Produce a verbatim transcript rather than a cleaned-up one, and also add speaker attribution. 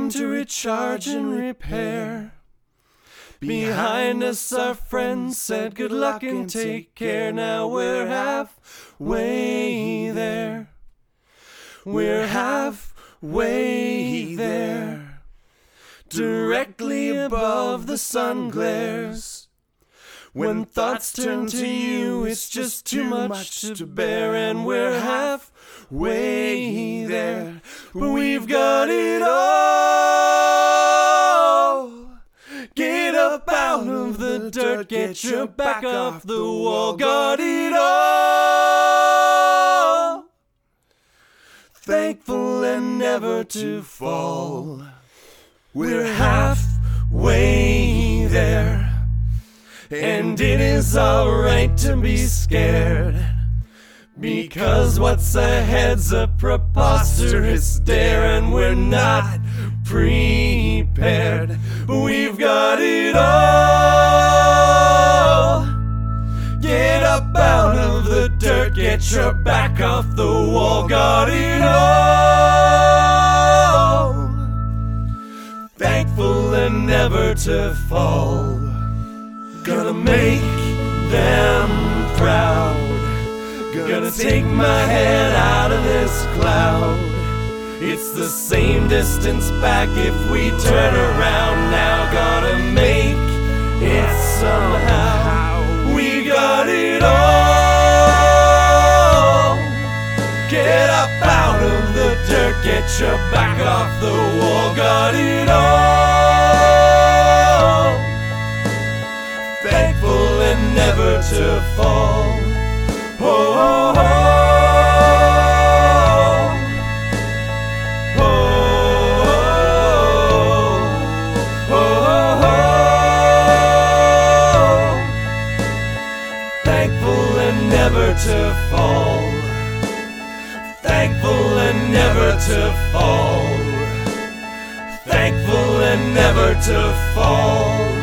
Speaker 1: time to recharge and repair. Behind us our friends said good luck and take care. Now we're halfway there. We're halfway there. Directly above the sun glares. When thoughts turn to you, it's just too much to bear. And we're halfway there. But we've got it all. Get up out of the dirt, get your back off the wall. Got it all. Thankful and never to fall. We're halfway there. And it is alright to be scared, because what's ahead's a preposterous dare. And we're not prepared, but we've got it all. Get up out of the dirt, get your back off the wall. Got it all. Thankful and never to fall. Gonna make them proud. Gonna take my head out of this cloud. It's the same distance back if we turn around now. Gotta make it somehow. We got it all. Get up out of the dirt, get your back off the wall. Got it all. Thankful and never to fall. Oh, oh, oh. Oh, oh, oh, oh. Thankful and never to fall. Thankful and never to fall. Thankful and never to fall.